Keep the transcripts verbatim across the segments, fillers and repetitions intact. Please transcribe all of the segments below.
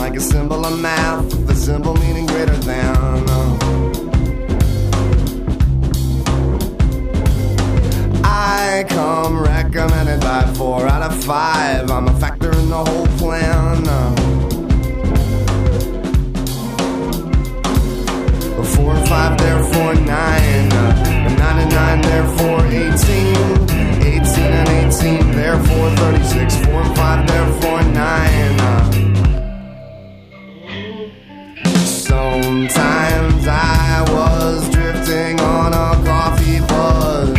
like a symbol of math, the symbol meaning greater than. I come recommended by four out of five. I'm a factor in the whole plan. Four and five, therefore nine. Nine and nine, therefore eighteen. Eighteen and eighteen, therefore thirty-six. Four and five, therefore nine. Sometimes I was drifting on a coffee buzz.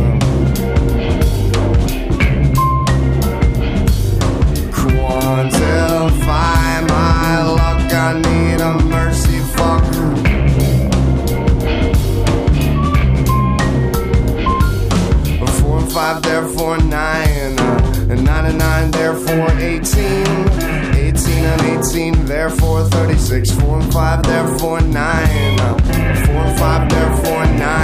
Quantify my luck, I need a mercy fuck. Four and five, therefore nine. And nine and nine, therefore eighteen. Eighteen and eighteen, therefore thirty-six. Four and five, therefore nine. Four and five, therefore nine.